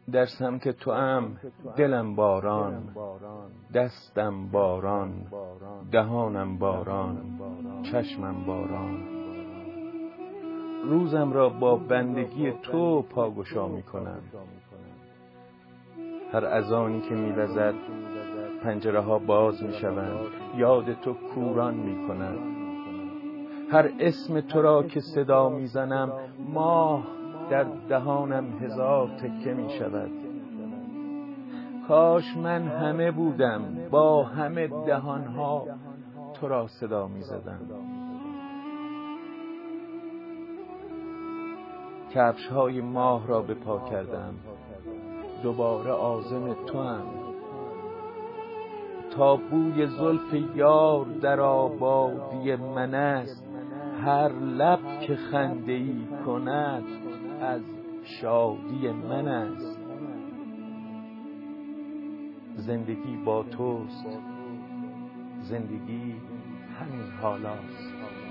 در سمت توام دلم باران، دستم باران، دهانم باران، چشمم باران. روزم را با بندگی تو پاگشا می کنم. هر اذانی که می وزد پنجره ها باز می شوند، یاد تو کوران می کند. هر اسم تو را که صدا می زنم، ماه در دهانم هزار تکه می شود. کاش من همه بودم، با همه دهانها تو را صدا می زدم. کفش های ماه را به پا کردم، دوباره عازم تو هم. تا بوی زلف یار در آبادی من است، هر لب که خنده ای کند از شادی من است. زندگی با توست، زندگی همین حالاست.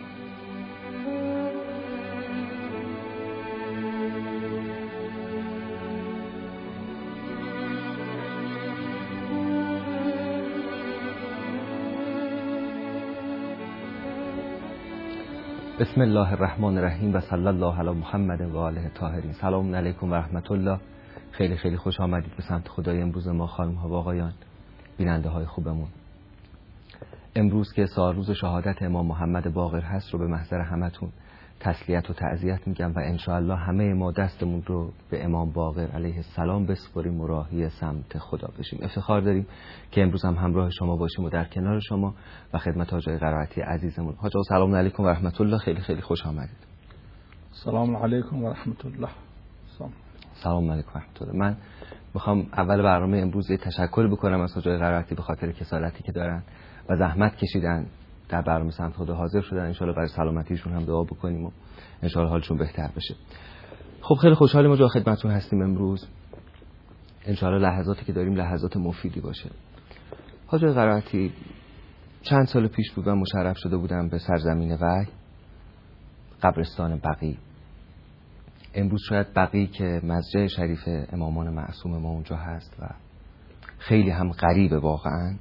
بسم الله الرحمن الرحیم و صلی الله علی محمد و آله الطاهرین. سلام علیکم و رحمت الله. خیلی خیلی خوش آمدید به سمت خدای امروز ما، خانم ها و آقایان، بیننده های خوبمون. امروز که سال روز شهادت امام محمد باقر هست رو به محضر همتون تسلیت و تعزیت میگم و انشاءالله همه ما دستمون رو به امام باقر علیه السلام بسپاریم و راهی سمت خدا بشیم. افتخار داریم که امروز هم همراه شما باشیم و در کنار شما و خدمت حاج آقای قرائتی عزیزمون. حاج آقا سلام علیکم و رحمت الله. خیلی خیلی خوش آمدید. سلام علیکم و رحمت الله. سلام علیکم و رحمت الله. من میخوام اول برنامه امروز تشکر بکنم از حاج آقای قرائتی به خاطر کسالتی که دارن و زحمت کشیدن در برنامه سمت خدا حاضر شدن. انشالله برای سلامتیشون هم دعا بکنیم و انشالله حالشون بهتر بشه. خب خیلی خوشحالیم ما خدمتتون هستیم امروز. انشالله لحظاتی که داریم لحظات مفیدی باشه. حاج آقای قرائتی، چند سال پیش بود من مشرف شده بودم به سرزمین وحی، قبرستان بقیع. امروز شاید بقیع که مسجد شریف امامان معصوم ما اونجا هست و خیلی هم غریبه واقعا.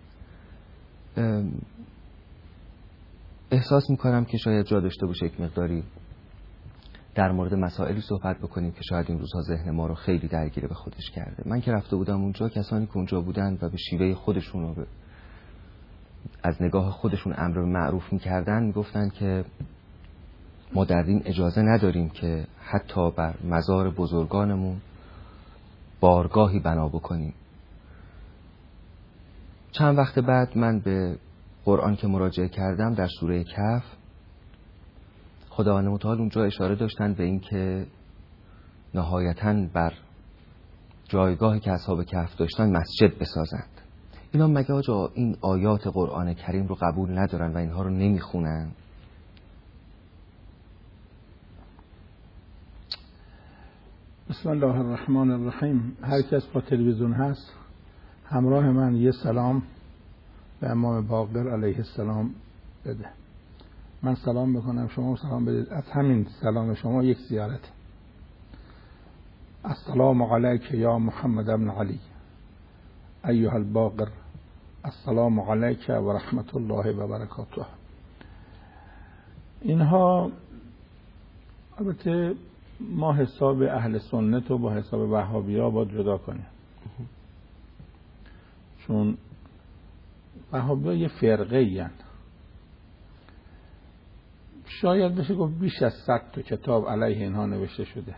احساس میکنم که شاید جا داشته باشه یک مقداری در مورد مسائلی صحبت بکنیم که شاید این روزها ذهن ما رو خیلی درگیر به خودش کرده. من که رفته بودم اونجا، کسانی که اونجا بودن و به شیوه خودشون رو از نگاه خودشون امر به معروف میکردن میگفتن که ما در دین اجازه نداریم که حتی بر مزار بزرگانمون بارگاهی بنا بکنیم. چند وقت بعد من به قرآن که مراجعه کردم در سوره کهف، خداوند متعال اونجا اشاره داشتن به این که نهایتاً بر جایگاهی که اصحاب کهف داشتن مسجد بسازند. اینا مگه آجا این آیات قرآن کریم رو قبول ندارن و اینها رو نمیخونن؟ بسم الله الرحمن الرحیم. هر کس با تلویزیون هست همراه من یه سلام به امام باقر علیه السلام بده. من سلام بکنم، شما سلام بدید. از همین سلام شما یک زیارت. السلام علیک یا محمد ابن علی ایها الباقر، السلام علیک و رحمت الله و برکاته. اینها البته ما حساب اهل سنت رو با حساب وهابی ها باید جدا کنیم، چون وهابی ها یه فرقه این. شاید بشه گفت بیش از 100 تا کتاب علیه اینها نوشته شده.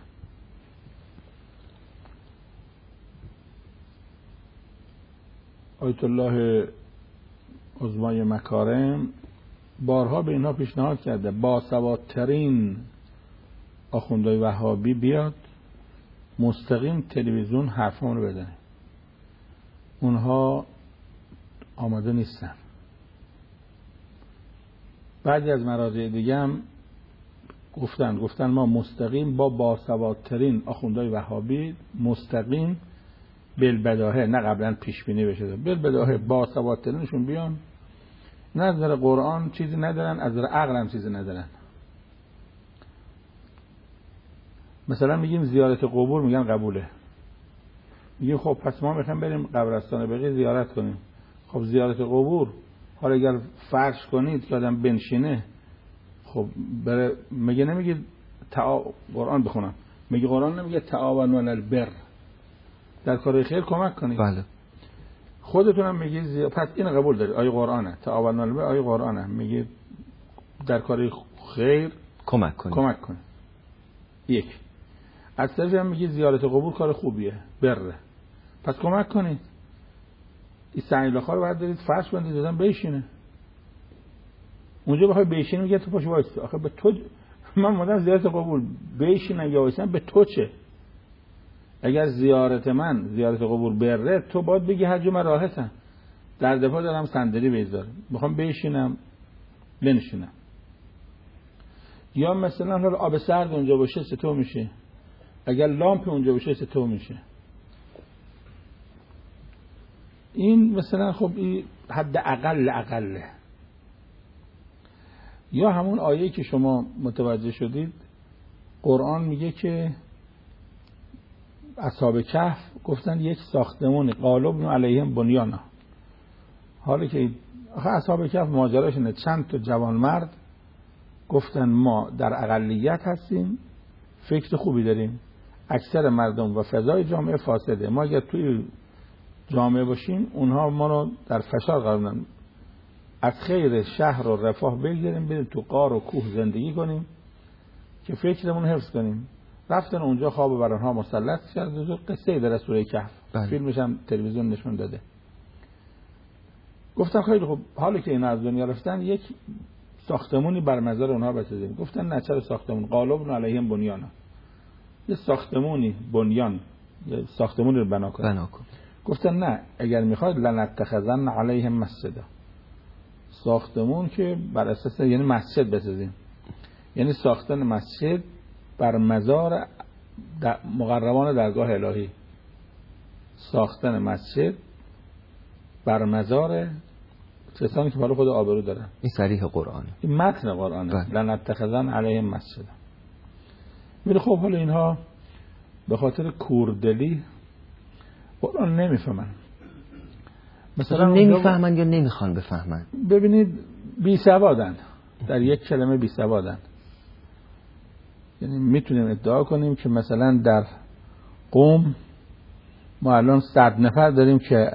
آیت الله عظمای مکارم بارها به اینها پیشنهاد کرده باسوادترین آخوندهای وهابی بیاد مستقیم تلویزیون حرفان رو بدن. اونها آماده نیستن. بعضی از مراجع دیگه هم گفتن ما مستقیم با باسوادترین آخوندهای وهابی مستقیم بالبداهه، نه قبلا پیش بینی بشه، بالبداهه باسوادترینشون بیان. نه از نظر قرآن چیزی ندارن، از نظر عقل هم چیزی ندارن. مثلا میگیم زیارت قبور، میگن قبوله. میگه خب پس ما میخوایم بریم قبرستان بقیع زیارت کنیم. خب زیارت قبور حالا اگر فرض کنید که آدم بنشینه، خب بره میگه نمیگه قرآن بخونم، میگه قرآن نمیگه تعاونوا علی البر، در کار خیر کمک کنید. بله. خودتونم میگه پس این قبول دارید، آیه قرآنه، تعاونوا علی البر آیه قرآنه، میگه در کار خیر کمک کنید. یک. از طرفی هم میگه زیارت قبور کار خوبیه، بره، پس کمک کنید. این سنگلاخا رو باید دارید فرش بندید دادن بشینه. اونجا بخوای بشینی میگه تو پاش وایس. آخه به تو من مدام زیارت قبور بشینن یا وایسن به تو چه؟ اگر زیارت قبور بره، تو باید بگی حج من راحتم، در دفعه دارم صندلی بذارم میخوام بشینم بنشینم. یا مثلا حالا آب سرد اونجا باشه چطور میشه؟ اگر لامپ اونجا باشه چطور میشه؟ این مثلا خب این حد اقله. یا همون آیه که شما متوجه شدید، قرآن میگه که اصحاب کهف گفتن یک ساختمونی قالب علیهم بنیانا. حالا که اصحاب کهف ماجراش اینه، چند تا جوانمرد گفتن ما در اقلیت هستیم، فکر خوبی داریم، اکثر مردم و فضای جامعه فاسده، ما اگر توی جامعه باشیم اونها ما رو در فشار قرار میدن، از خیر شهر و رفاه بگیریم بریم تو غار و کوه زندگی کنیم که فکرمون حفظ کنیم. رفتن اونجا خواب بر آنها مسلط کرد. قصه در سوره کهف، فیلمش هم تلویزیون نشون داده. گفتن خیلی خب حالا که اینا از دنیا رفتن یک ساختمونی بر مزار اونها بسازیم. گفتن نه، چرا ساختمون؟ قالب علیهم بنیانا، یه ساختمونی بنیان، یه ساختمونی رو بنا کن. گفتن نه، اگر میخواد لنتخذن علیهم مسجدا، ساختمون که بر اساس یعنی مسجد بسازیم، یعنی ساختن مسجد بر مزار مقربان درگاه الهی، ساختن مسجد بر مزار کسانی که برای خود آبرو دارن. این صریح قرآنه، این متن قرآنه، لنتخذن علیهم مسجدا. ولی خب حالا اینها به خاطر کوردلی قرآن نمیفهمن، مثلا نمیفهمن یا نمیخوان بفهمن. ببینید بی سوادن، در یک کلمه بی سوادن. یعنی میتونیم ادعا کنیم که مثلا در قم ما الان 100 نفر داریم که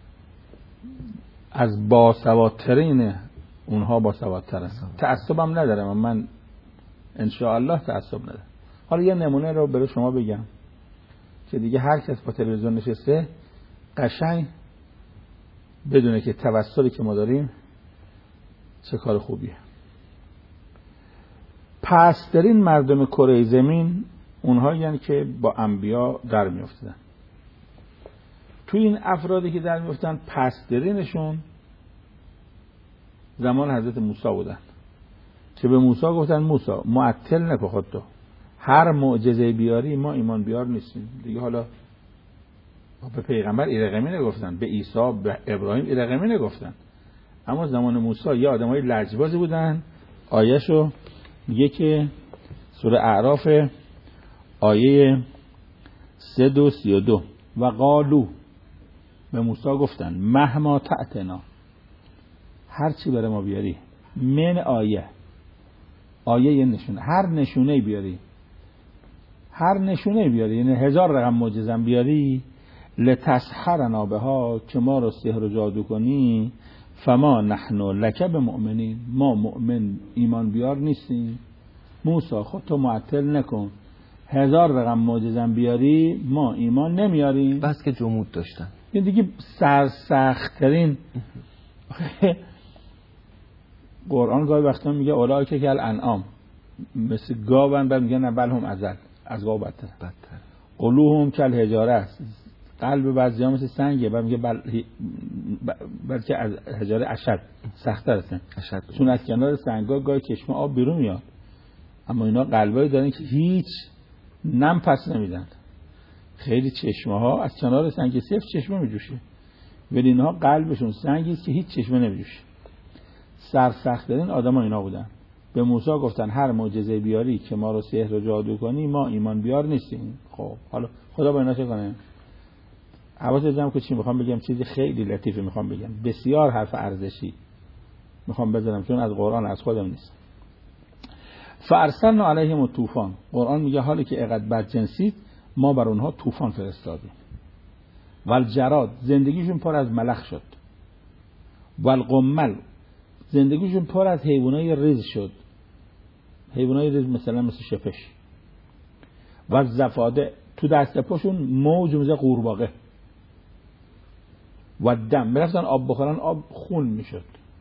از باسوادترین اونها باسوادترن. تعصبم ندارم من، انشاءالله تعصب ندارم. حالا یه نمونه رو برای شما بگم که دیگه هر کس با تلویزیون نشسته قشنگ بدونه که توسلی که ما داریم چه کار خوبیه. پسترین مردم کره زمین اونها یعنی که با انبیا در میافتن. توی این افرادی که در میافتن پسترینشون زمان حضرت موسی بودن که به موسی گفتن موسی معطل نکن خودتو، هر معجزه بیاری ما ایمان بیار نیستیم دیگه. حالا به پیغمبر ایرقمی نگفتن، به عیسی به ابراهیم ایرقمی نگفتن، اما زمان موسی یا آدمای لجبازی بودن. آیه‌شو میگه که سوره اعراف آیه 332 و قالو، به موسی گفتن مهما تأتنا، هر چی برای ما بیاری، من آیه یه نشونه، هر نشونه بیاری یعنی 1000 رقم معجزه بیاری، لتسحرنا بها، که ما رو سحر و جادو کنی، فما نحن لک بمؤمنین، ما مؤمن ایمان بیار نیستیم. موسی خودتو معطل نکن، 1000 رقم معجزه بیاری ما ایمان نمیاریم. بس که جمود داشتن. این دیگه سرسخت‌ترین قرآن گاهی وقتا میگه اولئک کالانعام، مثل گاون، بعد میگه نه بل هم از گاو بدتر. قلوبهم کالحجاره است، قلب بعضی‌ها مثل سنگه، بعد میگه بلکه از حجاره اشد، سخت‌تر هستن، چون از کنار سنگا گاهی چشمه آب بیرون میاد، اما اینا قلبایی دارن که هیچ نم پس نمیدن. خیلی چشمه ها از کنار سنگ سفت چشمه میجوشه، ولی اینها قلبشون سنگی است که هیچ چشمه نمیجوشه. سرسخت‌ترین آدم‌ها اینا بودن. به موسی گفتن هر معجزه بیاری که ما رو سحر و جادو کنی ما ایمان بیار نیستیم. خب حالا خدا با اینا چه کنه؟ حواست جمع که چی میخوام بگم، چیزی خیلی لطیفه میخوام بگم، بسیار حرف ارزشی میخوام بزنم چون از قرآن، از خودم نیست. فارسلنا علیهم الطوفان، قرآن میگه حالی که اینقدر بدجنسید ما بر اونها طوفان فرستادیم. والجراد، زندگیشون پر از ملخ شد. والقمل، زندگیشون پر از حیوانای ریز شد. حیوانای ریز مثل شپش. والزفاده، تو دست پاشون موج مثل قورباغه. و دم، میرفتن آب بخورن آب خون میشد.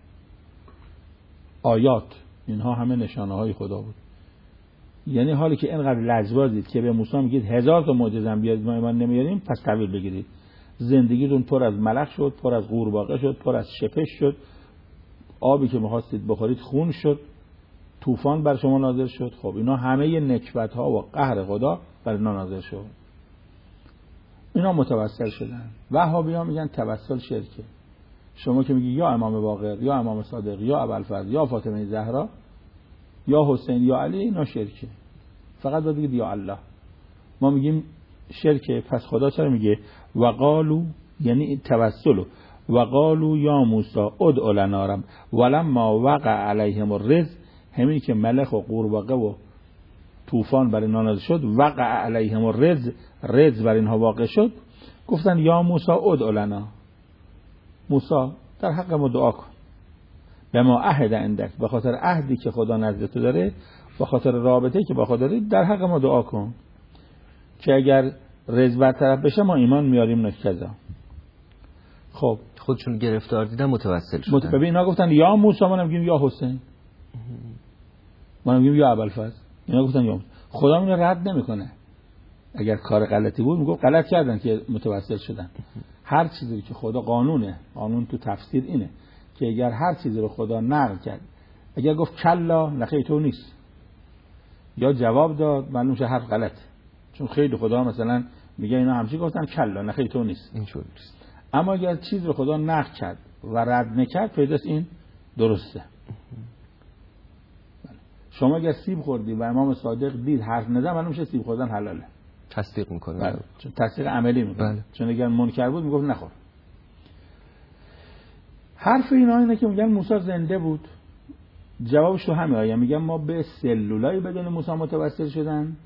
آیات، اینها همه نشانه های خدا بود. یعنی حالی که اینقدر لجبازید که به موسی میگید 1000 تا معجزه بیارید ما ایمان نمیاریم، پس تحویل بگیرید. زندگیتون پر از ملخ شد، پر از قورباغه شد، پر از شپش شد، آبی که می‌خواستید بخورید خون شد، طوفان بر شما نازل شد. خب اینا همه نکبت‌ها و قهر خدا بر اینا نازل شد. اینا متوسل شدن. وهابی‌ها میگن توسل شرکه. شما که میگی یا امام باقر یا امام صادق یا ابوالفضل یا فاطمه زهرا یا حسین یا علی، اینا شرکه. فقط باید بگید یا الله. ما میگیم شرکه، پس خدا چرا میگه وقالو، یعنی توسل، وقالو یا موسی ادع لنا رب ولما وقع علیهم الرجز، همین که ملخ و قورباغه و طوفان بر اینا نازل شد، وقع علیهم الرجز، رجز بر اینها واقع شد، گفتن یا موسی ادع لنا، موسی در حق ما دعا کن، به ما عهد عندک، به خاطر عهدی که خدا نزد تو داره، به خاطر رابطه‌ای که با خدا داری، در حق ما دعا کن که اگر رجز برطرف بشه ما ایمان میاریم نکذا. خب خودشون گرفتار دیدن متوسل شدن. ببین اینا گفتن یا موسی، ما نمیگیم یا حسین، ما نمیگیم یا ابوالفضل، اینا گفتن یا. خدا اینو رد نمیکنه. اگر کار غلطی بود میگه غلط کردن که متوسل شدن. هر چیزی که خدا قانونه، قانون تو تفسیر اینه که اگر هر چیزی رو خدا نقل کرد، اگر گفت کلا نخیر تو نیست، یا جواب داد معلوم شه حرف غلط، چون خیلی خدا مثلا میگه اینا همچی گفتن کلا نخیر تو نیست، اینجوری نیست. اما اگر چیز رو خدا نقل کرد و رد نکرد پیداست این درسته. شما اگر سیب خوردی و امام صادق دید حرف نزد، معلوم شه سیب خوردن حلاله، تصدیق میکنه. بله. چون تصدیق عملی میکنه. بله. چون اگر منکر بود میگفت نخور. حرف اینا اینه که میگن موسی زنده بود. جوابش تو همه آیه میگن ما به سلولای بدون موسی متوسل شدن،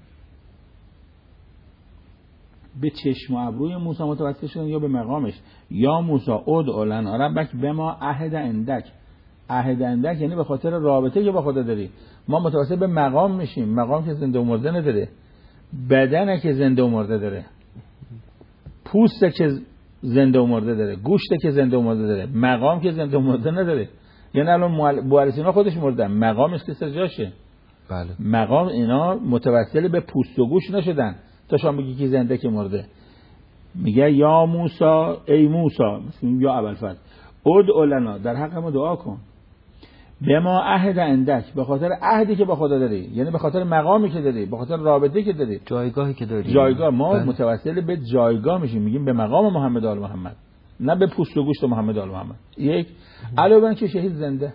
به چشم و ابروی موسی متوسل شدن، یا به مقامش. یا موسی ادع لنا ربک بما عهد عندک. عهد عندک یعنی به خاطر رابطه که با خدا داری. ما متوسل به مقام میشیم. مقام که زنده و مرده نداره، بدنه که زنده و مرده داره، پوسته که زنده و مرده داره، گوشته که زنده و مرده داره، مقام که زنده و مرده نداره. یعنی الان بوالسینا خودش مرده، مقامش که سر جاشه. بله. مقام اینا متوسل به پوست و گوش نشدن تا شما بگی که زنده که مرده. میگه یا موسی، ای موسی، یا ابوالفضل، ادع لنا، در حق ما دعا کن، به ما عهد عندک، به خاطر عهدی که با خدا داری، یعنی به خاطر مقامی که داری، به خاطر رابطه‌ای که داری، جایگاهی که داری. جایگاه ما متوسل به جایگاه میشیم، میگیم به مقام محمد آل محمد، نه به پوست و گوشت محمد آل محمد. یک علاوه که شهید زنده،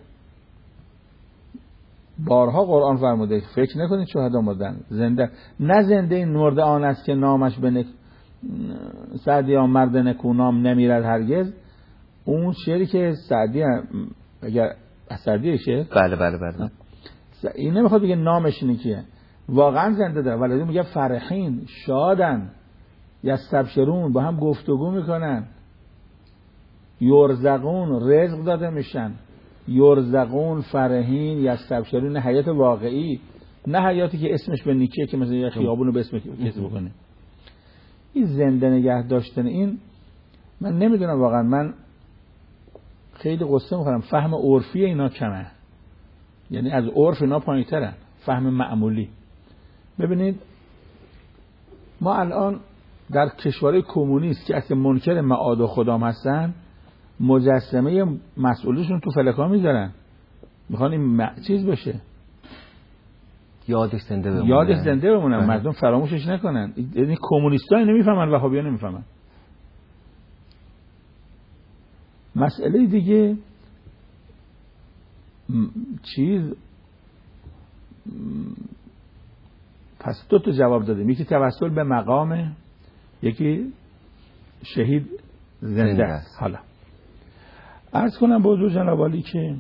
بارها قرآن فرموده فکر نکنید شهدا مردن، زنده. نه زنده این مرده آن است که نامش به سعدی ها مرد نکو نام نمیرد هرگز. اون شعری که سعدی، اگر سعدیشه، بله بله بله، این نمیخواد بگه نامش اینه کیه، واقعا زنده داره، ولی میگه فرحین، شادن، یستبشرون، با هم گفتگو میکنن، یرزقون، رزق داده میشن، یرزقون، فرحین، یستبشرون، حیات واقعی، نه حیاتی که اسمش به نیکیه که مثلا یه خیابونو به اسم کسی بکنه. این زنده نگه داشتن، این من نمیدونم واقعا، من خیلی قصه میخورم، فهم عرفی اینا کمه، یعنی از عرف اینا پایین‌ترن، فهم معمولی. ببینید ما الان در کشورهای کمونیست که اصلا منکر معاد و خدام هستن، مجسمه مسئولشون تو فلکا میذارن، میخوان این چیز بشه، یادش زنده بمونه، یادش زنده بمونه، مردم فراموشش نکنن. یعنی کمونیست‌ها نمیفهمن، وهابی‌ها نمیفهمن. مسئله دیگه چیز، پس دو تا جواب دادیم، یکی توسل به مقامه، یکی شهید زنده است. حالا عرض کنم به حضور جناب عالی که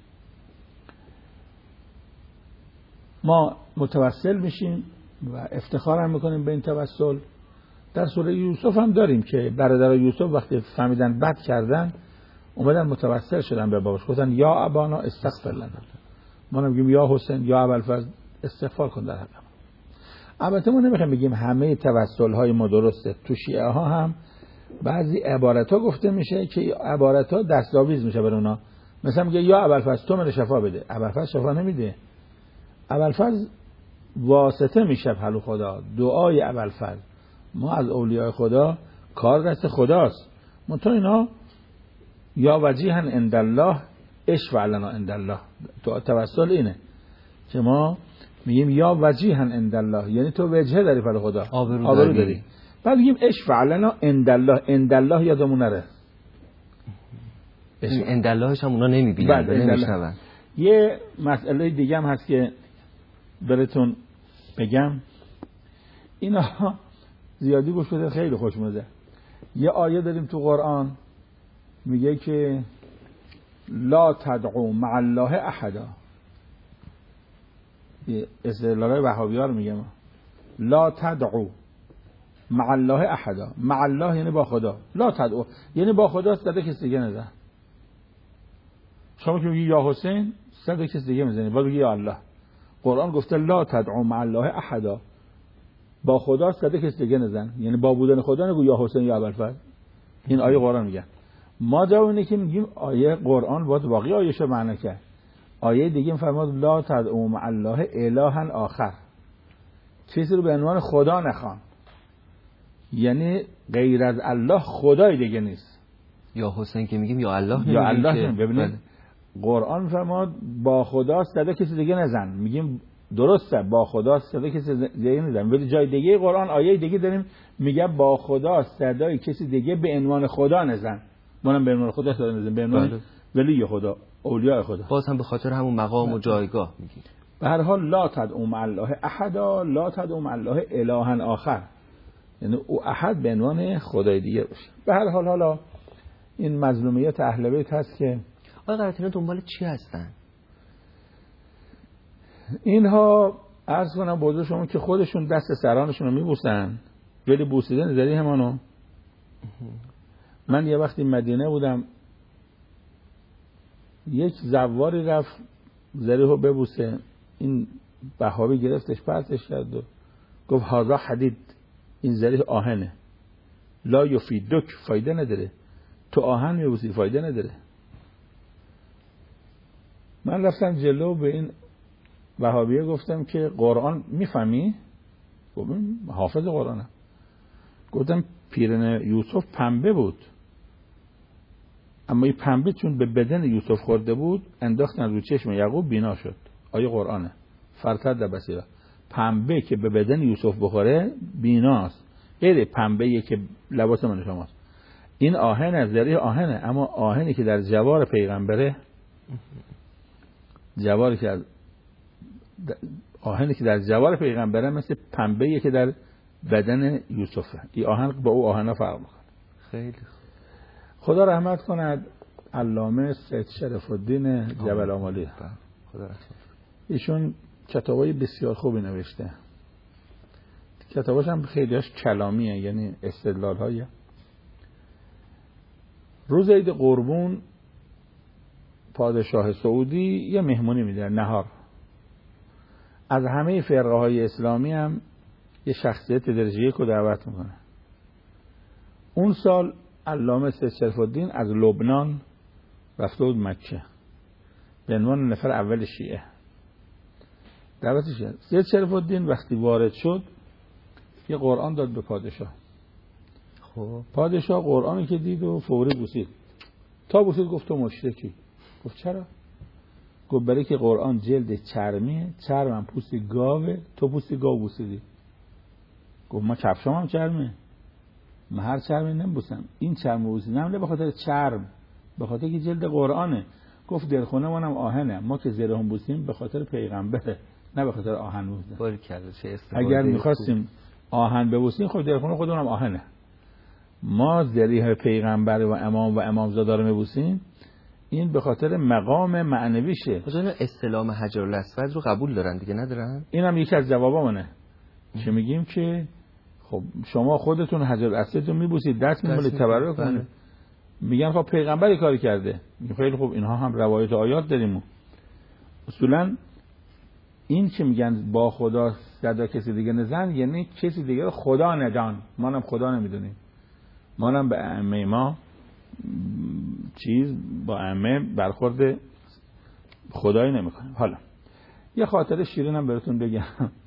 ما متوسل میشیم و افتخار هم میکنیم به این توسل. در سوره یوسف هم داریم که برادر یوسف وقتی فهمیدن بد کردن اومدن متوسل شدن به باباش، گفتن یا ابانا استغفر لنا. ما نمیگیم یا حسین یا ابوالفضل استغفار کن در حق ما. البته ما نمیخوایم بگیم همه توسل های ما درسته. تو شیعه ها هم بعضی عبارت ها گفته میشه که عبارت ها دستاویز میشه بر اونا. مثلا میگه یا ابوالفضل تو من شفا بده. ابوالفضل شفا نمیده. ابوالفضل واسطه میشه حلو خدا. دعای ابوالفضل، ما از اولیاء خدا کار دست خداست. منتها اینا یا وجیها عند الله اشفع لنا عند الله. توسل اینه که ما میگیم یا وجیها عند الله، یعنی تو وجهه داری پر خدا، آبرو داری. بعد میگیم اشفع لنا عند الله. عند الله یادمون نره. عند اللهش هم اونا نمیبینن و نمیشنون. یه مسئله دیگه هم هست که براتون بگم، اینا زیادی گوش بده خیلی خوشمزه. یه آیه داریم تو قرآن میگه که لا تدعو مع الله احدا. استدلالای وهابی‌ها رو میگم. لا تدعو مع الله احدا. مع الله یعنی با خدا. لا تدعو یعنی با خدا صد کسی دیگه نزن. شما که میگی یا حسین صد کسی دیگه میزنی، بعد میگی یا الله. قرآن گفته لا تدعو مع الله احدا. با خدا صد کسی دیگه نزن، یعنی با بودن خدا نگو یا حسین یا ابوالفضل. این آیه قرآن میگه. ما جواب اینه که میگیم آیه قرآن باید واقعی آیه‌شو معنی کرد. آیه دیگه میفرماد لا تدعو مع الله الها آخر. چیزی رو به عنوان خدا نخوان، یعنی غیر از الله خدای دیگه نیست. یا حسین که میگیم یا الله یا الله. ببینید قرآن فرماد با خدا صدا کسی دیگه نزن. میگیم درسته با خدا صدا کسی دیگه نزن، ولی جای دیگه قرآن آیه دیگه داریم میگه با خدا صدای کسی دیگه به عنوان خدا نزن. منم به عنوان خدا صدا نزن، به عنوان ولی خدا، اولیاء خدا. باز هم به خاطر همون مقام و جایگاه میگیم. به هر حال لا تدعو مع الله احدا، لا تدعو مع الله الها آخر، یعنی او احد به عنوان خدای دیگه باشه. به هر حال حالا این مظلومیت اهل بیت هست که آقا قراتینا دنبال چی هستن؟ اینها عرض کنم بوده شما که خودشون دست سرانشون رو میبوسن، ولی بوسیدن زری همانو. من یه وقتی مدینه بودم، یک زواری رفت زریحو ببوسه، این بهابی گرفتش پرتش کرد و گفت هذا حدید، این زریح آهنه، لا یفیدک، فایده نداره، تو آهن میبوسی فایده نداره. من رفتم جلو به این وهابیه گفتم که قرآن میفهمی؟ گفتم حافظ قرآنم. گفتم پیرن یوسف پنبه بود، اما این پنبه چون به بدن یوسف خورده بود انداختن رو چشم یعقوب، بینا شد. آیه قرآنه. فرتد بصیره. پنبه که به بدن یوسف بخوره بیناست، غیر پنبه که لباس من شماست. این آهن از ذریعه آهنه، اما آهنی که در جوار پیغمبره، جواری که آهنی که در جوار پیغمبره مثل پنبه‌ای که در بدن یوسفه. این آهن با او آهنا فرق میکنه. خیلی خدا رحمت کند علامه سید شرف الدین جبل آمالی. خدا رحمت. ایشون کتابای بسیار خوبی نوشته. کتاباش هم خیلیاش کلامیه، یعنی استدلال‌های. روز عید قربون پادشاه سعودی یه مهمونی میده، نهار. از همه فرقه‌های اسلامی هم یه شخصیت درجه یک رو دعوت میکنه. اون سال علامه سید شرف الدین از لبنان رفته بود مکه به عنوان نفر اول شیعه. دعوتش کرد. سید شرف الدین وقتی وارد شد یه قرآن داد به پادشاه. خب پادشاه قرآنی که دید و فوری بوسید. تا بوسید گفت تو مشرکی. گفت چرا؟ گفت برای که قرآن جلد چرمیه، چرمم پوست گاوه، تو پوست گاو بوسیدی. گفت ما کفشام هم چرمه، من هر چرمی نمیبوسم، این چرم بوسیدم نه به خاطر چرم، به خاطر که جلد قرآنه. گفت دلخونه منم آهنه، ما که زره هم بوسیم به خاطر پیغمبره، نه به خاطر آهن بوسیم. باری کرده چه استفاده. اگر میخواستیم آهن ببوسیم خب دلخونه خودمونم آهنه. ما ذریح پیغمبر و امام و امامزاده رو میبوسیم، این به خاطر مقام معنویشه. مثلا استلام حجر الاسود رو قبول دارن دیگه ندارن؟ اینم یکی از جوابامونه که میگیم که خب شما خودتون حجر الاسود رو میبوسید، دست میمونید، تبرک کنید. میگن خب پیغمبری کاری کرده. خیلی خوب، اینها هم روایت آیات داریم. اصولا این که میگن با خدا صدا کسی دیگه نزن، یعنی کسی دیگه رو خدا ندان. ما هم خدا نمیدونیم، ما هم به ائمه ما با ائمه برخورد خدایی نمیکنیم. حالا یه خاطره شیرینم براتون بگم.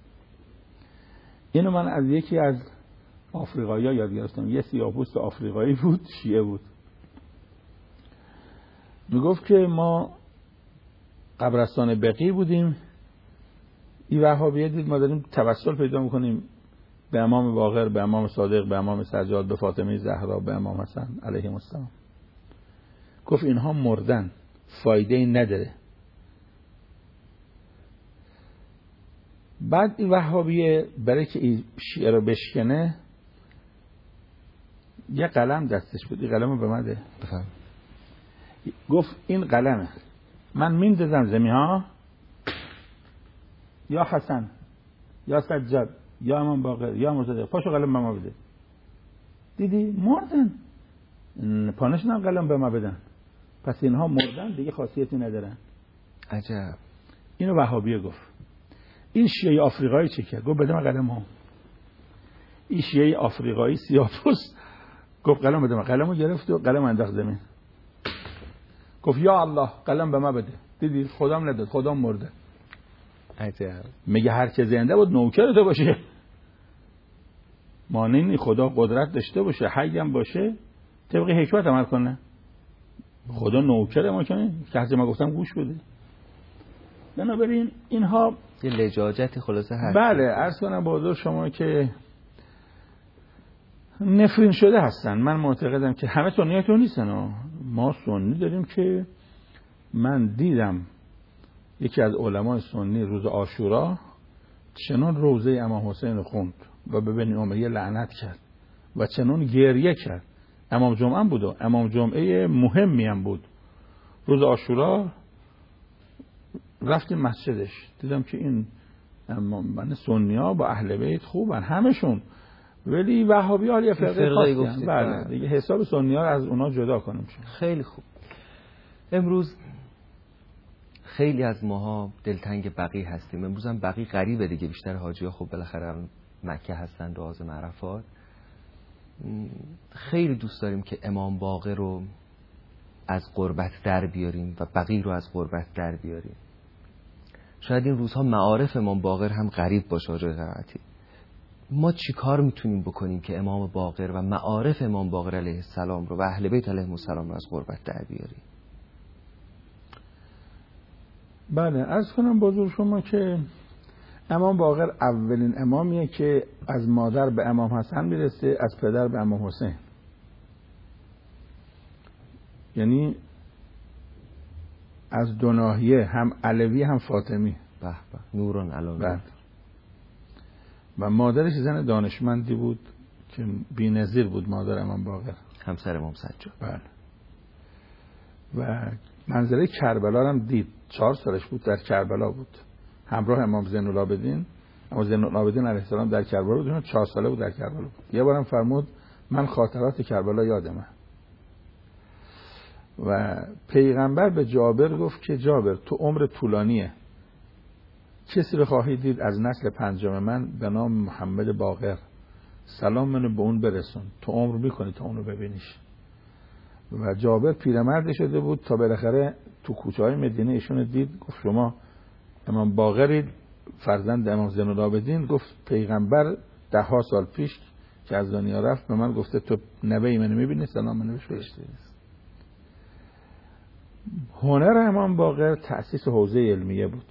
اینو من از یکی از آفریقایی‌ها یاد گرفتم. یه سیاه‌پوست آفریقایی بود، شیعه بود. میگفت که ما قبرستان بقیع بودیم، این وهابیه دید ما داریم توسل پیدا میکنیم به امام باقر، به امام صادق، به امام سجاد، به فاطمه زهرا، به امام حسن علیهم السلام. گفت اینها مردن، فایده ای نداره. بعد این وهابیه برای که این شیعه رو بشکنه یه قلم دستش بود، این قلم رو به من ده. گفت این قلمه، من میندازم زمین ها، یا حسن یا سجاد یا امام باقر یا مرتضی، پاشو قلم به ما بده. دیدی مردن، پانشون قلم به ما بدن، پس اینها مردن دیگه خاصیتی ندارن. عجب. اینو وهابیه گفت. این شیعه آفریقایی چه کرد؟ گفت بده من قلم ها. این شیعه آفریقایی سیاه‌پوست گفت قلم بده من. قلمو گرفت و قلم انداخت زمین. گفت یا الله قلم به ما بده. دیدی خدام نداد، خدام مرده. عجب. میگه هر چه زنده بود نوکرت باشه، مانعی خدا قدرت داشته باشه، حی هم باشه، طبق حکمت عمل کنه. خدا نوکر ما کنه که حضرت ما گفتم گوش بده. بنابراین اینها یه لجاجت خلاصه هست. بله، عرض کنم با حضور شما که نفرین شده هستن. من معتقدم که همه سنی‌ها نیستن. ما سنی داریم که من دیدم یکی از علمای سنی روز عاشورا چنان روضه امام حسین خوند و به بنی امیه لعنت کرد و چنان گریه کرد. امام جمعه بود و امام جمعه مهمی هم بود. روز عاشورا رفتیم مسجدش، دیدم که این من سنی‌ها با اهل بیت خوبن همشون، ولی وهابی‌ها یه فرقه خاصی. بله دیگه حساب سنی‌ها از اونا جدا کنیم. خیلی خوب. امروز خیلی از ماها دلتنگ بقیع هستیم. امروز هم بقیع غریبه دیگه، بیشتر حاجی‌ها خب بالاخره مکه هستن، عازم عرفات. خیلی دوست داریم که امام باقر رو از غربت در بیاریم و بقیع رو از غربت در بیاریم. شاید این روزها معارف امام باقر هم غریب باشه. آقای قرائتی، ما چی کار میتونیم بکنیم که امام باقر و معارف امام باقر علیه السلام رو و اهل بیت علیهم السلام رو از غربت در بیاریم؟ بله، عرض کنم بزرگ شما که امام باقر اولین امامیه که از مادر به امام حسن میرسه، از پدر به امام حسین. یعنی از دو ناحیه، هم علوی هم فاطمی. به به، نوران علی. و مادرش زن دانشمندی بود که بی‌نظیر بود، مادر امام باقر، همسر امام سجاد. بله. و منظره کربلا هم دید. 4 سالش بود، در کربلا بود همراه امام زین العابدین. اما زین العابدین علیه السلام در کربلا بود، 4 ساله بود در کربلا بود. یه بارم فرمود من خاطرات کربلا یادمه. و پیغمبر به جابر گفت که جابر تو عمر طولانیه، کسی رو خواهی دید از نسل 5 من به نام محمد باقر، سلام منو به اون برسون، تو عمر میکنی تا اونو ببینیش. و جابر پیرمرد شده بود تا بالاخره تو کوچه‌های مدینه ایشون دید، گفت شما امام باقرید، فرزند امام زین العابدین. گفت پیغمبر 10 سال پیش که از دنیا رفت به من گفته تو نوی منو میبینی، سلام منو بهش برس. هنر امام باقر تأسیس حوزه علمیه بود،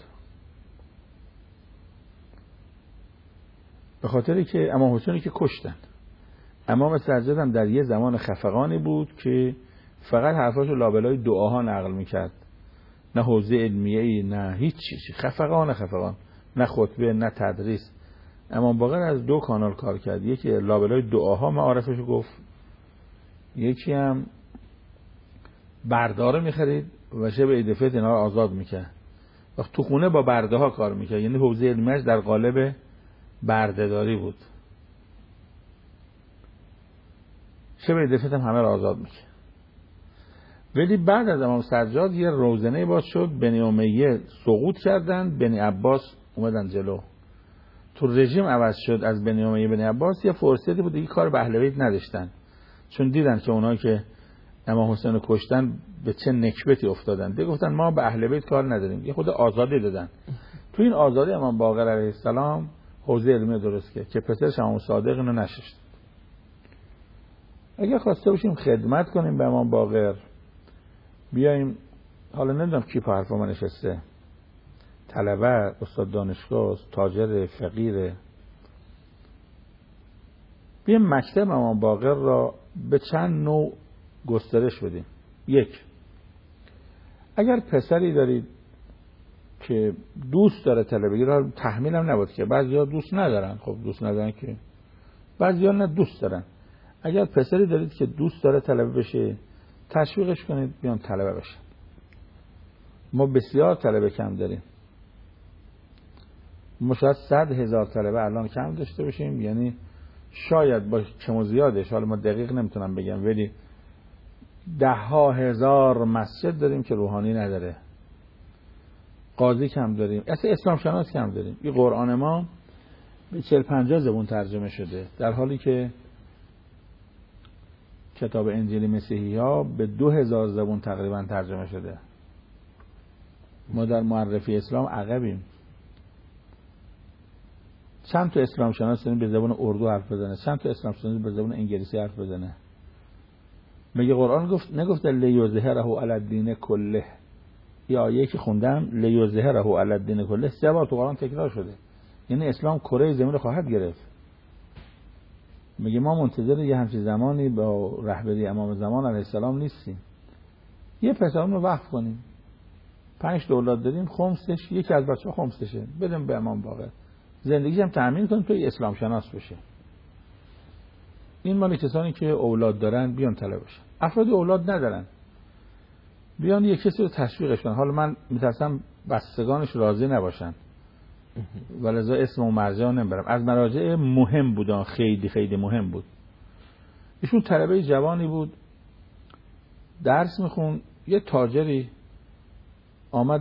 به خاطری که امام حسینی که کشتن. امام سجاد هم در یه زمان خفقانی بود که فقط حرفاشو لابلای دعاها نقل میکرد، نه حوزه علمیه‌ای نه هیچ چیزی، خفقان، نه خطبه نه تدریس. امام باقر از 2 کانال کار کرد، یکی لابلای دعاها معارفشو گفت یکی هم برداره میخرید و شب عید فطر اینا رو آزاد میکرد. وقت تو خونه با برده ها کار میکرد، یعنی حوزه علمیش در قالب بردهداری بود. شب عید فطر هم همه رو آزاد میکرد. ولی بعد از امام سجاد یه روزنه باز شد، بنی امیه سقوط کردن، بنی عباس اومدن جلو. تو رژیم عوض شد از بنی امیه بنی عباس، یه فرصتی بود دیگه کار به اهل بیت نداشتن، چون دیدن که اونایی که امام حسین رو کشتن به چه نکبتی افتادن. دیگه گفتن ما به اهل بیت کار نداریم، یه خود آزادی دادن. تو این آزادی امام باقر علیه السلام حوزه علمی درست کرد که پسرش امام صادق اینو نشست. اگه خواسته باشیم خدمت کنیم به امام باقر، بیایم، حالا نمیدونم کی په حرف ما نشسته، طلبه، استاد دانشگاه، تاجر، فقیر، بیایم مکتب امام باقر را به چند نوع گسترش بدیم. یک، اگر پسری دارید که دوست داره طلبگی را، تحمیل هم نبود که بعضیا دوست ندارن، خب دوست ندارن که بعضیا نه دوست دارن. اگر پسری دارید که دوست داره طلبه بشه، تشویقش کنید بیان طلبه بشه. ما بسیار طلبه کم داریم، ما شاید 100,000 طلبه الان کم داشته باشیم، یعنی شاید با کم و زیادش، حالا ما دقیق نمیتونم بگم، ولی 10,000 مسجد داریم که روحانی نداره. قاضی کم داریم، اصلا اسلام شناس کم داریم. این قرآن ما به 40-50 زبان ترجمه شده، در حالی که کتاب انجیل مسیحی ها به 2000 زبان تقریبا ترجمه شده. ما در معرفی اسلام عقبیم. چند تا اسلام شناس به زبان اردو حرف بزنه، چند تا اسلام شناس به زبان انگلیسی حرف بزنه. میگه قرآن گفت، نگفته لیظهره علی الدین کله. یا آیه که خوندم لیظهره علی الدین کله 3 بار تو قرآن تکرار شده، یعنی اسلام کره زمین رو خواهد گرفت. میگه ما منتظر یه همچین زمانی با رهبری امام زمان علیه السلام نیستیم. یه پسرون رو وقف کنیم، 5 اولاد داریم، خمسش یکی از بچه‌ها خمسشه بدیم به امام باقر، زندگیش هم تأمین کنیم توی اسلام شناس بشه. این مال کسانی که اولاد دارن بیان طلب بشن. افرادی اولاد ندارن بیان یک کسی رو تشویقش کنن. حالا من میترسم بستگانش راضی نباشن، ولذا اسم و مرجع نمیبرم. از مراجع مهم بودن، خیلی خیلی مهم بود. ایشون طلبه جوانی بود، درس میخون. یه تاجری آمد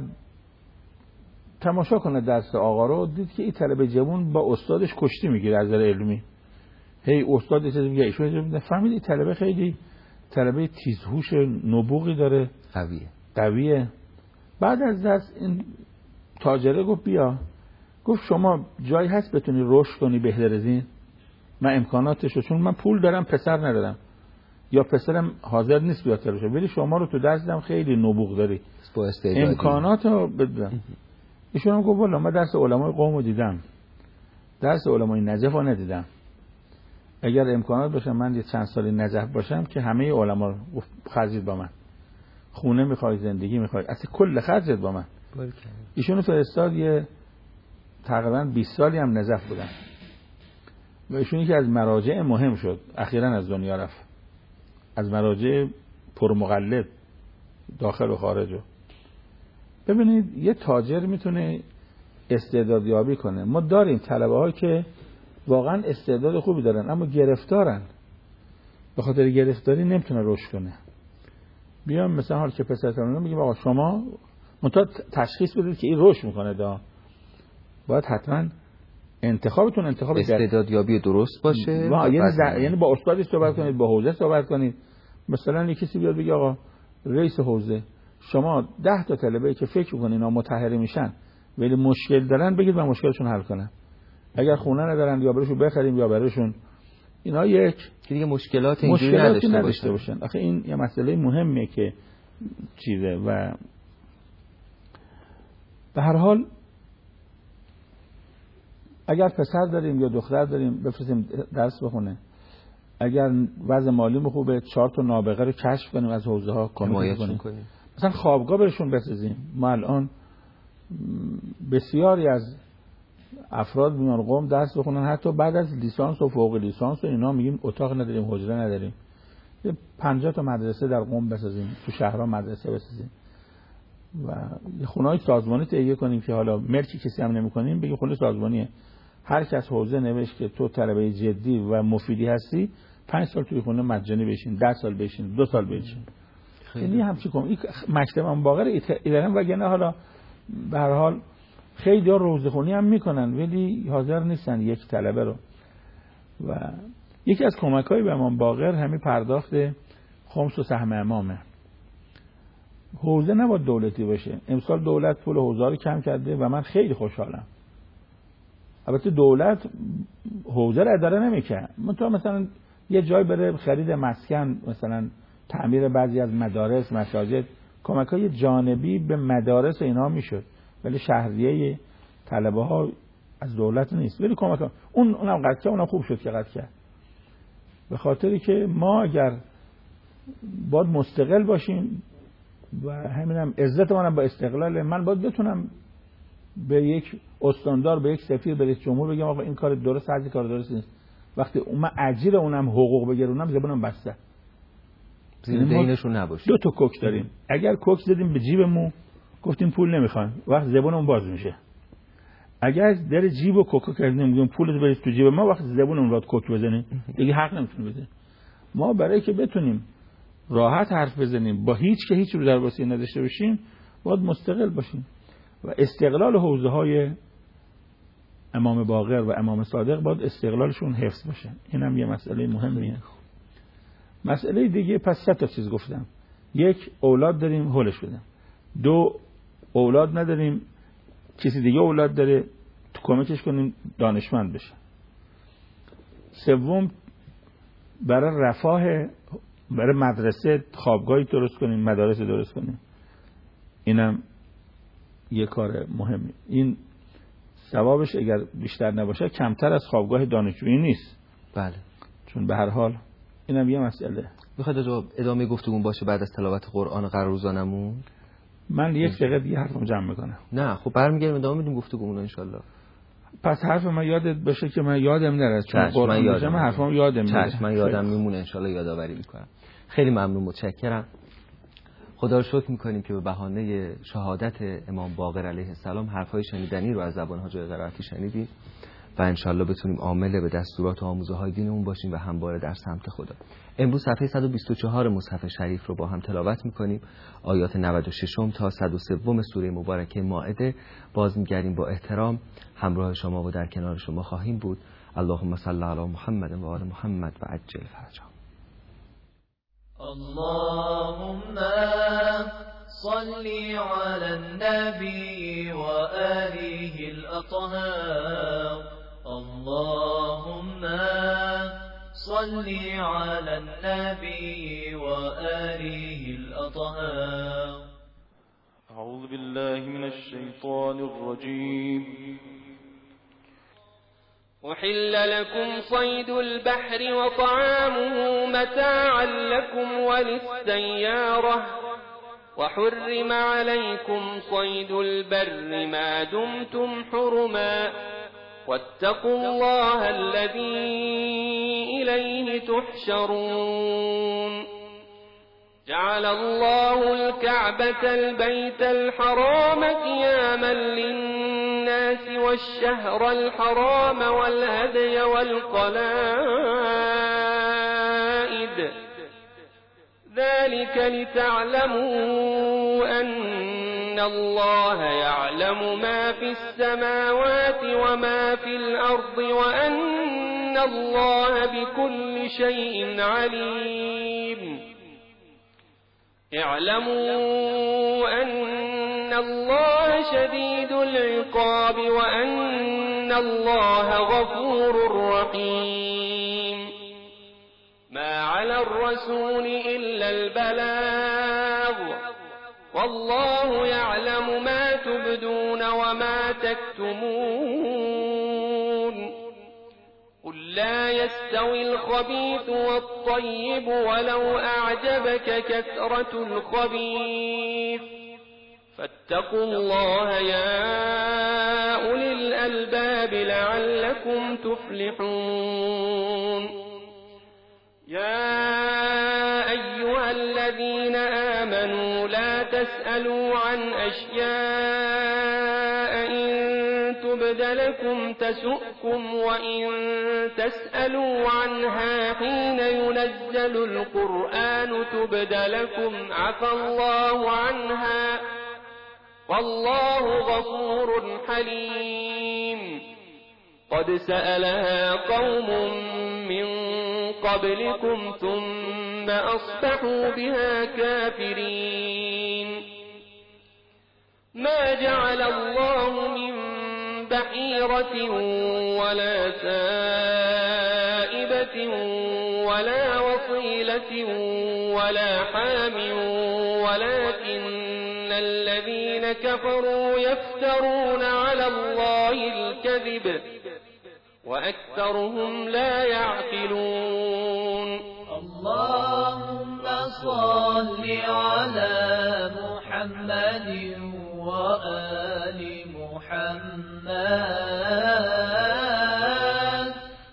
تماشا کنه درس آقا رو، دید که این طلبه جوان با استادش کشتی میگیره از نظر علمی. هی استاد چیزی میگه، ایشون فهمید این طلبه خیلی طلبه تیزهوش، نبوغی داره، قویه. بعد از درس این تاجره گفت بیا، گفت شما جایی هست بتونی رشد کنی بهتر از این؟ من امکاناتشو، چون من پول دارم پسر ندارم یا پسرم حاضر نیست بیاد بشه، ولی شما رو تو درس دیدم خیلی نبوغ داری، امکاناتو بدم. ایشون هم گفت والا من درس علمای قوم رو دیدم، درس علمای نجف رو ندیدم. اگر امکانات باشه من یه چند سالی نجف باشم که همه علما رو خرجید با من، خونه میخوای، زندگی میخوای، اصلا کل خرجت با من. ایشونو فرستاد، یه تقریبا 20 سالی هم نجف بودن و ایشون یکی از مراجع مهم شد، اخیراً از دنیا رفت، از مراجع پرمقلد داخل و خارج. ببینید یه تاجر میتونه استعدادیابی کنه. ما داریم طلبه ها که واقعا استعداد خوبی دارن اما گرفتارن، به خاطر گرفتاری نمیتونه رشد کنه. بیام مثلا حال که پسرتون میگیم آقا شما منتها تشخیص بدید که این رشد میکنه، باید حتما انتخابتون انتخاب استعدادیابی درست باشه. یعنی با استادی صحبت کنید، با حوزه صحبت کنید. مثلا یه کسی بیاد بگه آقا رئیس حوزه، شما 10 تا طلبه که فکر می‌کنین اینا متحری میشن ولی مشکل دارن، بگید من مشکلشون حل کنم. اگر خونه ندارن یا براشون بخریم یا براشون اینا یک که دیگه مشکلات اینجوری نداشته باشن. آخه این یه مسئله مهمه که چیزه. و به هر حال اگر پسر داریم یا دختر داریم بفرستیم درس بخونه. اگر وضع مالی خوبه 4 تا نابغه رو کشف کنیم از حوزه ها، کمک کنیم. مثلا خوابگاه بهشون بسازیم. ما الان بسیاری از افراد میان قم درس بخونن، حتی بعد از لیسانس و فوق لیسانس و اینا میگیم اتاق نداریم، حجره نداریم. 50 تا مدرسه در قم بسازیم، تو شهرها مدرسه بسازیم و یه خونه‌های سازمانی تهیه کنیم که حالا ملکی کسی هم نمی‌کنیم، بگیم خونه سازمانیه، هر کس حوزه نوشت که تو طلبه جدی و مفیدی هستی 5 سال توی خونه مجانی بشین، 10 سال بشین، 2 سال بشین. یعنی همچی کنم. این مکتب هم باقر ایران وگرنه حالا به هر حال خیلی ها روزخونی هم میکنن ولی حاضر نیستن یک طلبه رو. و یکی از کمک‌های به امام باقر همین پرداخت خمس و سهم امامه. حوزه نباید دولتی باشه. امسال دولت پول حوزه رو کم کرده و من خیلی خوشحالم. البته دولت حوزه رو اداره نمیکنه. مثلا یه جای بره خرید مسکن، مثلا تعمیر بعضی از مدارس، مساجد، کمک‌های جانبی به مدارس اینا میشد. ولی شهریه طلبه ها از دولت نیست. ولی کمک اونم قطع کرد، اونم خوب شد که قطع کرد. به خاطری که ما اگر باید مستقل باشیم و همینم عزتمون هم با استقلال، من باید بتونم به یک استاندار، به یک سفیر، به رئیس جمهور بگم آقا این کار درست، هر کار درست نیست. وقتی من اجیر اونم حقوق بگیرونم زبونم بسته. زیر دینشون نباشه. 2 تا کوک داریم. اگر کوک زدیم به جیبمون گفتیم پول نمیخوان، وقت زبونمون باز میشه. اگر در جیب و کوکو کردیم میگیم پولت برید تو جیب ما، وقت زبونمون وقت کوک بزنه دیگه حق نمیتونه بده. ما برای که بتونیم راحت حرف بزنیم با هیچ که هیچ رو در واسه نداشته باشیم باید مستقل باشیم و استقلال حوزه های امام باقر و امام صادق باید استقلالشون حفظ باشه. اینم یه مسئله مهمیه. مسئله دیگه پس 3 تا چیز گفتم. 1 اولاد داریم هولش بدیم. 2 اولاد نداریم کسی دیگه اولاد داره تو کمکش کنیم دانشمند بشه. 3 برای رفاه، برای مدرسه خوابگاهی درست کنیم، مدارس درست کنیم. اینم یه کار مهمی. این ثوابش اگر بیشتر نباشه کمتر از خوابگاه دانشجویی نیست. بله. چون به هر حال اینم یه مسئله. میخواد ادامه گفتگون باشه بعد از تلاوت قرآن قرار روزانمون؟ من 1 دقیقه دیگه حرفمو جمع میکنم. نه خب برمیگردیم ادامه میدیم گفتگومون ان شاءالله. پس حرف من یادت باشه که من یادم نره، چون قرآن باشم حرفم یادم میره. چشم من یادم میمونه ان شاءالله یادآوری میکنم. خیلی ممنون، متشکرم. خدا رو شکر میکنیم که به بهانه شهادت امام باقر علیه السلام حرفای شنیدنی رو از زبان حاج قرائتی شنیدیم و انشالله بتونیم عامل به دستورات و آموزه های دینمون باشیم و همواره در سمت خدا. امروز صفحه 124 مصحف شریف رو با هم تلاوت میکنیم. آیات 96 تا 103 سوره مبارکه مائده. باز میگردیم با احترام همراه شما و در کنار شما خواهیم بود. اللهم صل علی محمد و آل محمد و عجل فرجهم. اللهم صل على النبي وآله الأطهار. اللهم صل على النبي وآله الأطهار. أعوذ بالله من الشيطان الرجيم. أحل لكم صيد البحر وطعامه متاعا لكم وللسيارة وحرم عليكم صيد البر ما دمتم حرما واتقوا الله الذي إليه تحشرون. جعل الله الكعبة البيت الحرام قياما للناس والشهر الحرام والهدي والقلائد ذلك لتعلموا أن الله يعلم ما في السماوات وما في الأرض وأن الله بكل شيء عليم. اعلموا أن الله شديد العقاب وأن الله غفور رحيم. ما على الرسول إلا البلاغ والله يعلم ما تبدون وما تكتمون. قل لا يستوي الخبيث والطيب ولو أعجبك كثرة الخبيث فاتقوا الله يا أولي الألباب لعلكم تفلحون. يا الذين آمنوا لا تسألوا عن أشياء إن تبد لكم تسؤكم وإن تسألوا عنها حين ينزل القرآن تبد لكم عفى الله عنها والله غفور حليم. قد سألها قوم من قبلكم ثم أصبحوا بها كافرين. ما جعل الله من بحيرة ولا سائبة ولا وصيلة ولا حام ولكن الذين كفروا يفترون على الله الكذب وأكثرهم لا يعقلون. اللهم صل على محمد وآل محمد.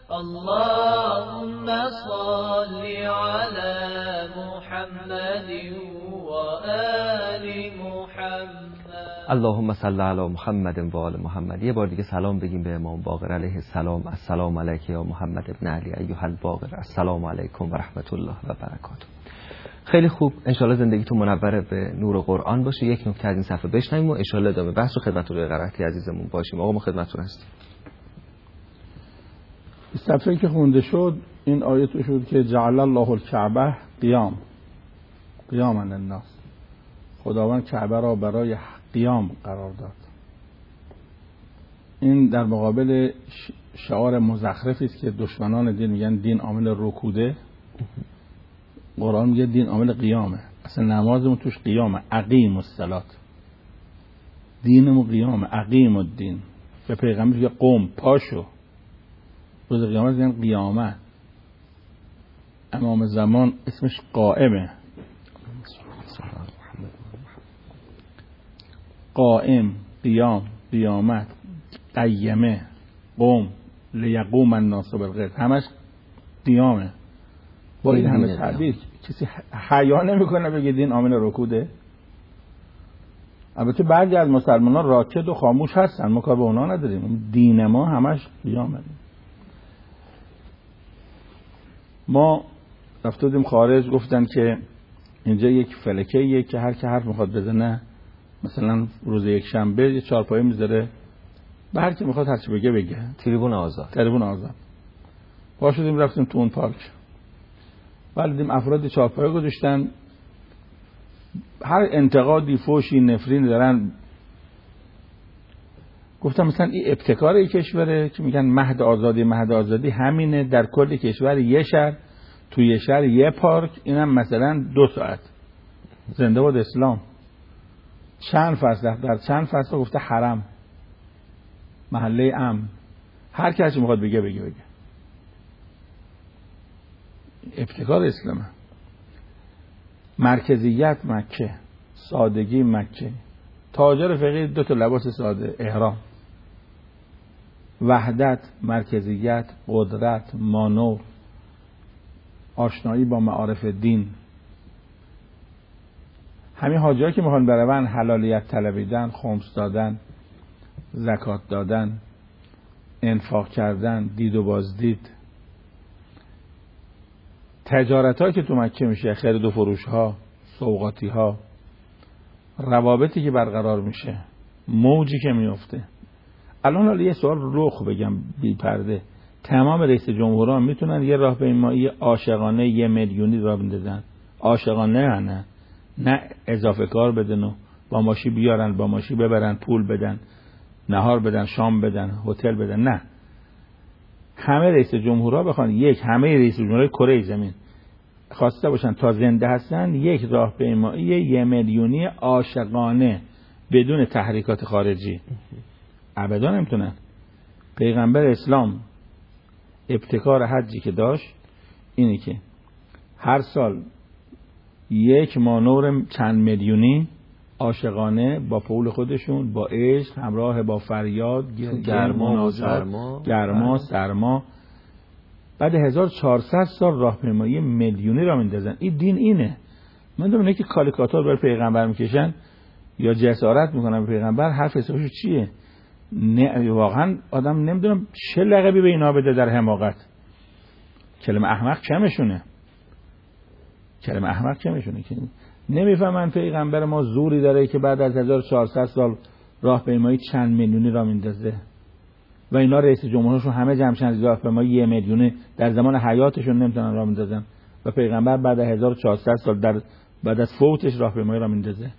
اللهم صل على محمد وآل محمد. اللهم صل علی محمد و آل محمد. یه بار دیگه سلام بگیم به امام باقر علیه السلام. السلام علیک یا محمد ابن علی ایها الباقر. السلام علیکم و رحمت الله و برکاته. خیلی خوب، انشالله زندگیتون منور به نور قرآن باشه. یک نکته از این صفحه بشنویم و انشالله ادامه بحث رو خدمت روی قرائتی عزیزمون باشیم. آقا ما خدمتتون هستیم. صفحه که خونده شد این آیه شد که جعل الله الکعبه قیاما للناس. خداوند کعبه را برای قیام قرار داد. این در مقابل شعار مزخرفی است که دشمنان دین میگن دین عامل رکوده. قرآن میگه دین عامل قیامه. اصلا نمازمون توش قیامه. اقیم الصلاة. دینمون قیامه. اقیم الدین. به پیغمبر میگه قوم پاشو. روز قیامت میگن قیامه. امام زمان اسمش قائمه. قائم، قیام، قیامت، قیمه، قوم، لیقوم الناس بالقسط، همش قیامه. با این همه تعبیر کسی حیا نمیکنه بگه دین عامل رکوده. البته بعضی از مسلمانان راکد و خاموش هستن، ما کار به اونا نداریم. دین ما همش قیامه. ما رفتیم خارج، گفتن که اینجا یک فلکه‌ایه که هر که حرف میخواد بزنه، مثلا روز یک شنبه یه چهارپایه میذاره به هر کی میخواد هر چی بگه. تریبون آزاد. پا شدیم رفتیم تو اون پارک. بعد دیدیم افراد چهارپایه گذاشتن، هر انتقادی، فوشی، نفرین دارن. گفتم مثلا این ابتکار این کشوره که میگن مهد آزادی همینه، در کل کشور یه شهر، توی یه شهر یه پارک، اینم مثلا 2 ساعت. زنده باد اسلام. چند فصل در چند فصل گفته حرم، محله امن، هر کسی میخواد بگه. ابتکار اسلامه. مرکزیت مکه، سادگی مکه. تاجر فقیر 2 تا لباس ساده، احرام. وحدت، مرکزیت، قدرت، مانور، آشنایی با معارف دین. همین حاجی‌ها که میخوان برون حلالیت طلبیدن، خمس دادن، زکات دادن، انفاق کردن، دید و بازدید. تجارت‌ها که تو مکه میشه، خرید و فروش‌ها، سوغاتی‌ها، روابطی که برقرار میشه، موجی که میفته. الان یه سوال رخ بگم بی پرده، تمام رئیس جمهوران میتونن یه راهپیمایی عاشقانه 1 میلیونی راه بندازن؟ عاشقانه نه اضافه کار بدن و با ماشی بیارن، با ماشی ببرن، پول بدن، نهار بدن، شام بدن، هتل بدن. نه، همه رئیس جمهورها بخوان همه رئیس جمهورهای کره زمین خواسته باشن تا زنده هستن یک راهپیمایی 1 میلیونی عاشقانه بدون تحریکات خارجی ابدا نمیتونن. پیغمبر اسلام ابتکار حجی که داشت اینه که هر سال 1 مانور چند میلیونی عاشقانه با پول خودشون، با عشق، همراه با فریاد، گرما، سرما، بعد 1400 سال راهپیمایی میلیونی را میندازن. این دین اینه. من دونم که کاریکاتور بر پیغمبر میکشن یا جسارت میکنن به پیغمبر، حرف حسابش چیه؟ نه واقعا آدم نمیدونم چه لقبی به اینا بده در حماقت. کلمه احمق کمشونه که نمیفهمن پیغمبر ما زوری داره که بعد از 1400 سال راهپیمایی چند میلیونی را میندازه و اینا رئیس جمهورشون همه جمعشن از راهپیمایی 1 میلیونی در زمان حیاتشون نمیتونن راه میندازن و پیغمبر بعد از 1400 سال بعد از فوتش راهپیمایی را میندازه.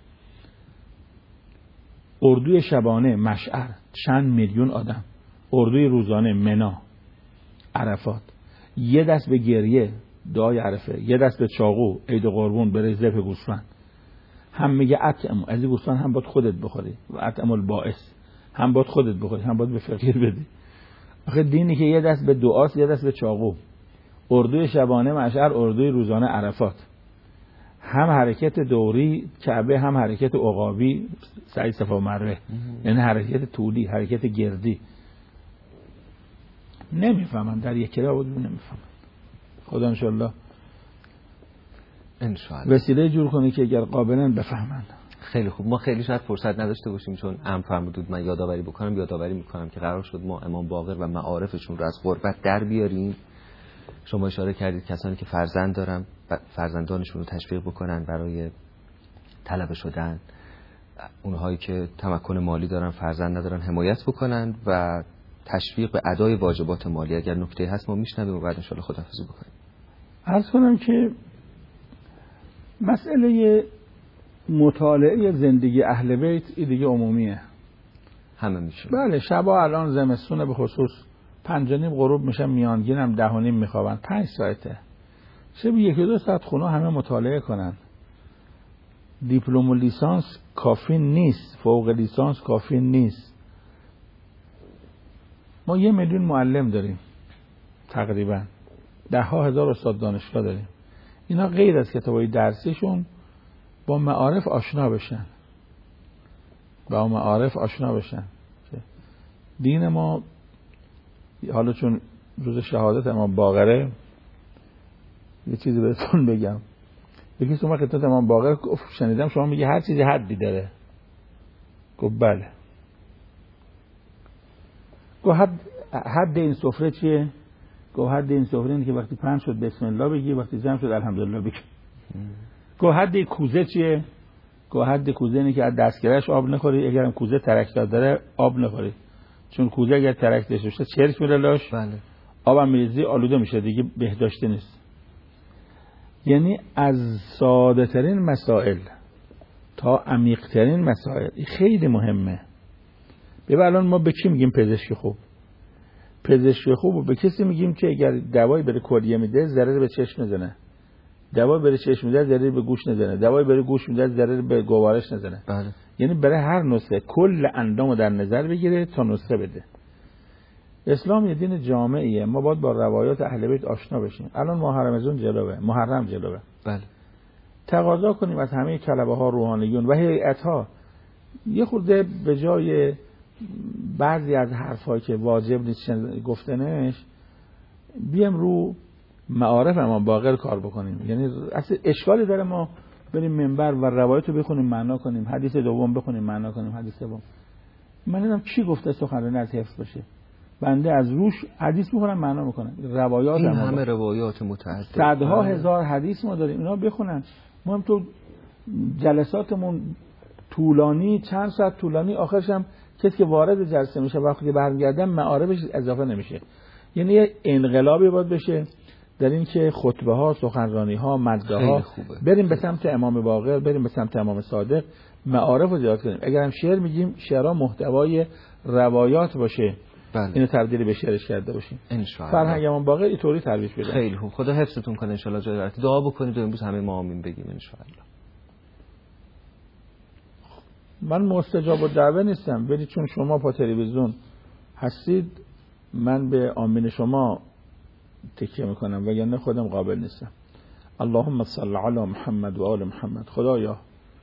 اردوی شبانه مشعر چند میلیون آدم، اردوی روزانه منا عرفات، یه دست به گریه دعای عرفه، یه دست به چاقو عید قربون برای ذبح گوسفند. هم میگه اطعم از این گوسفند هم باید خودت بخوری و اطعم البائس، هم باید خودت بخوری هم باید به فقیر بدی. آخه دینی که یه دست به دعاست یه دست به چاقو. اردوی شبانه مشعر، اردوی روزانه عرفات، هم حرکت دوری کعبه هم حرکت عقابی سعی صفا و مروه، یعنی حرکت طولی حرکت گردی. نمیفهمن در یک کلاه بود نمیفهمن. خدا انشالله وسیله جور کنه که اگر قابلن بفهمن. خیلی خوب. ما خیلی شاید فرصت نداشته باشیم چون امر فرمودید من یادآوری میکنم که قرار شد ما امام باقر و معارفشون رو از غربت در بیاریم. شما اشاره کردید کسانی که فرزند دارن فرزندانشون رو تشویق بکنن برای طلبه شدن، اونهایی که تمکن مالی دارن فرزند ندارن حمایت بکنن و تشویق به ادای واجبات مالی. اگر نکته هست ما میشنویم و بعد ان شاءالله خداحافظی بکنیم. عرض کنم که مسئله مطالعه زندگی اهل بیت این دیگه عمومیه، همه میشه. بله شبا الان زمستونه به خصوص 5:30 غروب میشن، میانگینم 10:30 میخوابن، 5 ساعته. شب 1-2 ساعت خونه همه مطالعه کنن. دیپلم و لیسانس کافی نیست، فوق لیسانس کافی نیست. ما 1 میلیون معلم داریم تقریبا، 10,000 استاد دانشگاه داریم. اینا غیر از کتابای درسیشون با معارف آشنا بشن. دین ما حالا چون روز شهادت امام باقره یه چیزی بهتون بگم. یکی شما خدمت امام باقر گفت شنیدم شما میگه هر چیزی حدی داره. گفت بله. گفت حد این سفره چیه؟ گفت حد این سفره اینه که وقتی پهن شد بسم الله بگی، وقتی جمع شد الحمدلله بگی. گفت حد کوزه چیه؟ گفت حد کوزه اینه که از دستگیرش آب نخوری، اگرم کوزه ترک‌دار داره آب نخوری، چون کوزه اگر ترک داشته باشه چرک میره لاش. بله. آبم میریزی آلوده میشه دیگه، بهداشتی نیست. یعنی از ساده ترین مسائل تا عمیق ترین مسائل خیلی مهمه. ببین الان ما به کی میگیم پزشک خوب؟ پزشک خوب رو به کسی میگیم که اگر دوایی بره کلیه میده ضرر به چشم نزنه، دوایی بره چشم میده ضرر به گوش نزنه، دوایی بره گوش میده ضرر به گوارش نزنه. بله. یعنی برای هر نسخه کل اندامو در نظر بگیره تا نسخه بده. اسلام یه دین جامعیه، ما باید با روایات اهل بیت آشنا بشیم. الان محرم جلوه. بله. تقاضا کنیم از همه کلبه ها، روحانیون و هیئت ها یه خورده به جای بعضی از حرفایی که واجب نیست گفتنش بیام رو معارف امام باقر کار بکنیم. یعنی اصلا اشکالی داره ما بریم منبر و روایت رو بخونیم معنا کنیم، حدیث دوم بخونیم معنا کنیم، حدیث سوم من نمیدونم کی گفته سخنرانی از حفظ باشه، بنده از روش حدیث میخونم معنا میکنم. روایات این همه روایات متعدد، صدها هزار حدیث ما داریم، اینا بخونن. ما هم تو جلساتمون طولانی، چند ساعت طولانی، آخرش هم کسی که وارد جلسه میشه وقتی که برمیگردن معارفش اضافه نمیشه. یعنی یه انقلابی باید بشه در این که خطبه ها، سخنرانی ها، مدح ها بریم به سمت امام باقر، بریم به سمت امام صادق، معارف رو زیاد کنیم. اگر هم شعر میگیم شعرها محتوای روایات باشه. بله. اینو تبدیل به شعرش کرده باشیم ان شاء الله. فرهنگ امام باقر اینطوری ترویج بده. خیلی خوب. خدا حفظتون کنه ان شاء الله. جای دعا بکنید و امروز همه ما آمین بگیم ان شاء الله. من مستجاب الدعوه نیستم، ولی چون شما با تلویزیون هستید من به آمین شما تکیه میکنم، وگرنه خودم قابل نیستم. اللهم صل علی محمد و آل محمد. خدایا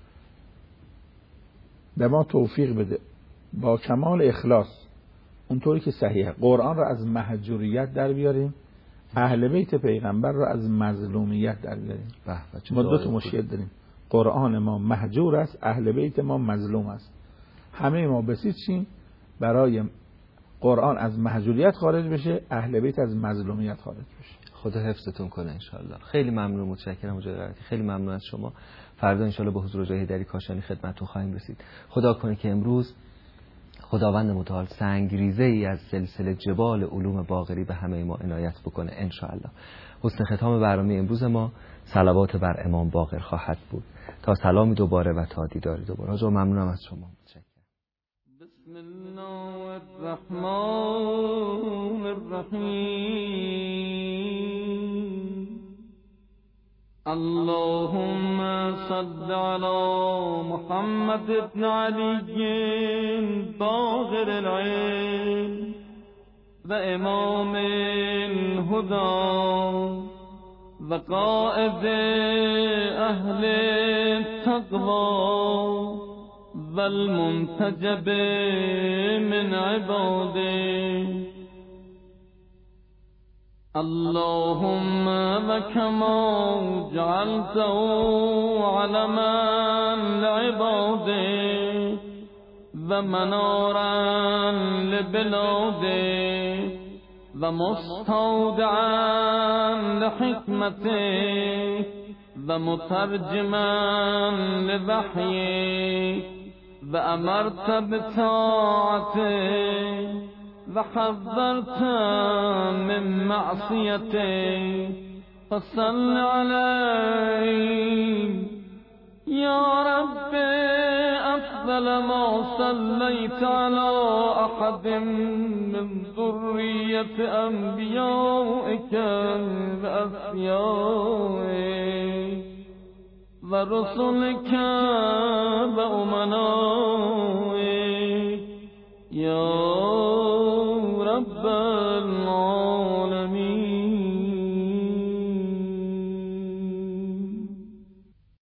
به ما توفیق بده با کمال اخلاص اونطوری که صحیحه قرآن رو از مهجوریت در بیاریم، اهل بیت پیغمبر رو از مظلومیت در بیاریم. ما دو تا مشکل داریم، قرآن ما مهجور است، اهل بیت ما مظلوم است. همه ما بسیجیم برای قرآن از مهجوریت خارج بشه، اهل بیت از مظلومیت خارج بشه. خدا حفظتون کنه انشالله. خیلی ممنون، متشکرم حاج قرائتی، خیلی ممنون از شما. فردا انشالله به حضور جای حیدری کاشانی خدمتتون خواهیم رسید. خدا کنه که امروز خداوند متعال سنگریزه ای از سلسله جبال علوم باقری به همه ما عنایت بکنه انشالله. حسن ختام برنامه امروز ما صلوات بر امام باقر خواهد بود. تا سلامی دوباره و تا دیداری دوباره. حاج ممنونم از شما. بسم الله الرحمن الرحیم. اللهم صل على محمد ابن علی باقر العلم و امام الهدى و قائد اهل التقوى و المنتجب من عباده. اللهم وكما جعلته علما لعباده ومنارا لبلاده ومستودعا لحكمته ومترجما لوحيه وأمرت بطاعته وحذرت من معصيته فصل عليه يا رب أفضل ما صليت على أحد من ذرية أنبيائك وأصفيائك ورسلك وأمنائك يا رب